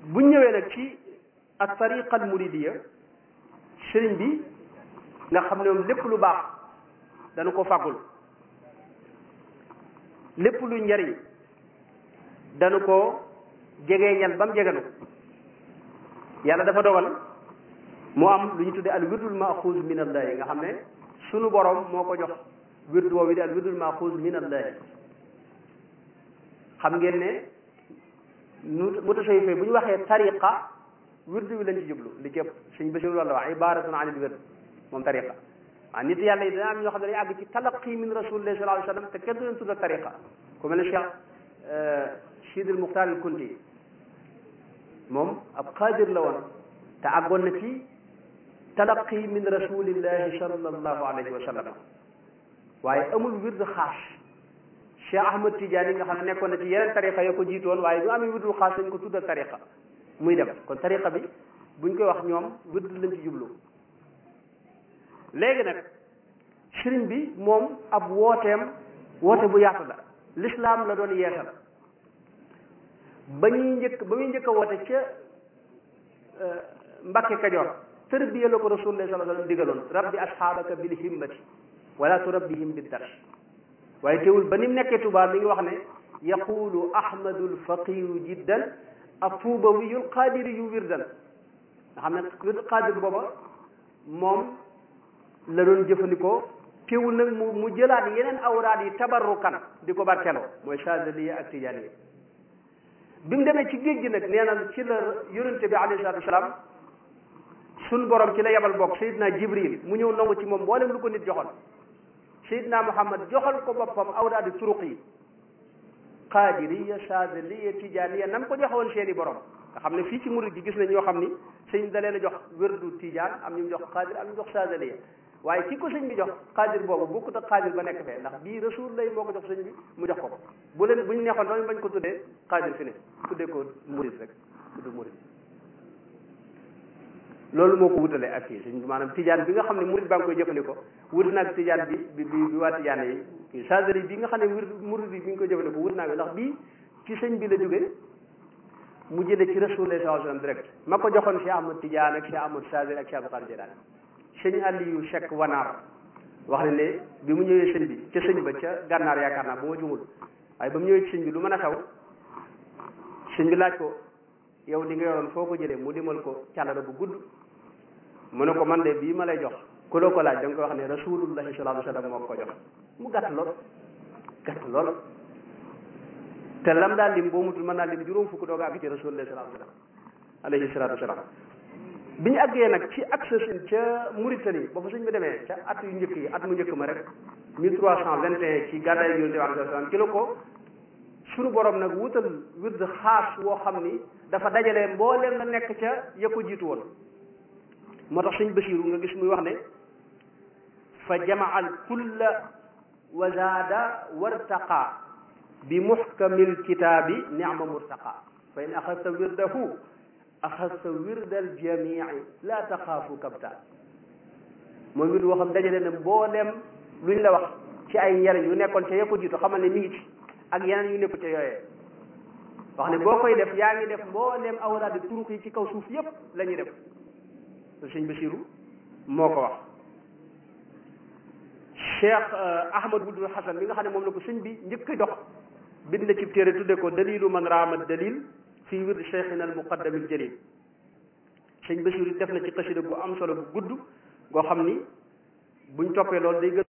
bu ñëwee nag ci ak tariqa al muridiya sëriñ bi nga xam ne moom lépp lu baax dana ko fàggul lépp lu njariñ dana ko jegeeñal ba mu jeganu yàlla dafa dogal mu am lu ñu tuddee al wirdul maxuus min allahi nga xam ne sunu borom moo ko jox wird woowu di al wirdul maxuus min allahi xam ngeen ne mutasawwife bu ñu waxee tariqa wird wi lañ ci jublu li ci ëpp suñ basiru loolu la wax ibaratun an il wird moom tariqa waaw nit yàlla yi dana am ñoo xam ne dañuy àgg ci talaqi min rasulillahi sallallahu alayhi wa sallam te kenn du leen tudd tariqa ku mel ne Cheikh Sidi al Muxtaar al Kunti moom ab qaadir la woon te àggoon na ci talaqi min rasulillahi sallallahu alayhi wa sallam waaye amul wird xaas Cheikh Ahmad Tidiane yi nga xam ne nekkoon na ci yeneen tariqa yoo ko jiitoon waaye du amee wirdul xaas dañ ko tuddal tariqa muy dem kon tariqa bi buñ koy wax ñoom wird lañ ci jublu léegi nag sëriñ bi moom ab wooteem woote bu yaatu la l'islam la doon yeesal ba muy njëkk a woote ca Mbàkke Kajoor tërbiya la ko rasulullah sallallahu alayhi wa sallam digaloon rabbi asxaabaka bil himmati wala turabbihim bid dars waaye teewul ba ni mu nekkee Tuubaa mi ngi wax ne yaqulu ahmadul faqiru jiddan atuubawiyul qaadiri yu wirdan nga xam ne qaadir booba moom la doon jëfandikoo teewul nag mu jëlaat yeneen awraad yi tabarrukan di ko barkeloo mooy Saadiliya ak Tijaaniya bi mu demee ci géej gi nag nee na ci la yonente bi alayhi salaatu wasalaam sun borom ci la yebal bokk Seydina Jibril mu ñëw nangu ci moom mboolem lu ko nit joxoon Seydina Muhammad joxal ko boppam awraadi turuq yi qaadiriya Saadiliya Tijaaniya nam ko joxewoon seeni borom nga xam ne fii ci murid gi gis nañ ñoo xam ni sëñ da leen a jox wérdu Tijaan am ñu jox qaadir am ñu jox Saadiliya waaye ki ko sëñ bi jox qaadir boobu bokkut ak qaadir ba nekk fee ndax bii rasul lay moo ko jox sëñ bi mu jox ko ko bu leen bu ñu neexoon doon bañ ko tuddee qaadir fi ne tuddee ko murid rek tudd murid loolu moo ko wutalee ak kii sëñ bi maanaam Tijaan bi nga xam ne murid baa ngi koy jëfandikoo wut naag Tijaan bi waa Tijaan yi kii Saadili bi nga xam ne murid bi ngi koy jëfandikoo wut naag ndax bii ci sëñ bi la jógee mu jëlee ci rasulullah sallallahu alayhi wasallam direct ma ko joxoon Cheikh Ahmad Tidiane ak Cheikh Ahmad Saadili ak Cheikh Abdou Qadir Jilani sëñ Aliou Cheikh Wanaar wax ne bi mu ñëwee sëñ bi ca sëñ ba ca gànnaar yaakaar naa bu ma jumul waaye ba mu ñëwee ci sëñ bi lu mën a xew sëñ bi laaj ko yow li nga yoroon foo ko jëlee mu limal ko càllala bu gudd mu ne ko man de bii ma lay jox ku la ko laaj da nga koy wax ne rasulullahi sallallahu alayhi wasallam moo ko jox mu gàtt lool te lam daal lim boo mutul mën naa lim juróom fukk doog a àgg ci rasulullah sallallahu alayhi wasallam bi ñu àggee nag ci accès ca Mauritanie ba fa sëñ bi demee ca at yu njëkk yi at mu njëkk ma rek 1321 ci gàddaay yonent bi alayhi salaam ci la ko suñu borom nag wutal wird xaas woo xam ni dafa dajale mbooleem la nekk ca ya ko jiitu woon moo tax sëñ Basiiru nga gis muy wax ne fa jamaa al kulla wa zaada wartaqa bi muhkamil kitaabi ni'ma murtaqa fa in axasta wirdahu axasta wirdal jamii la taxaafu kabta moom wird woo xam dajale na mbooleem luñ la wax ci ay njariñ yu nekkoon ca ya ko jiitu xamal ne mi ngi ci ak yeneen yu nekku ca yooyee wax ne boo koy def yaa ngi def mbooleem awraadi turuq yi ci kaw suuf yépp la ñuy def sëñ Basiru moo ko wax Cheikh Ahmad Wuld Hasan mi nga xam ne moom la ko sëñ bi njëkk a dox bind na ci téere tudde ko dalilu man raama dalil fii wird cheikhina al muqaddamil jalil sëñ Basiru def na ci xasida bu am solo bu gudd goo xam ni buñ toppee loolu day gën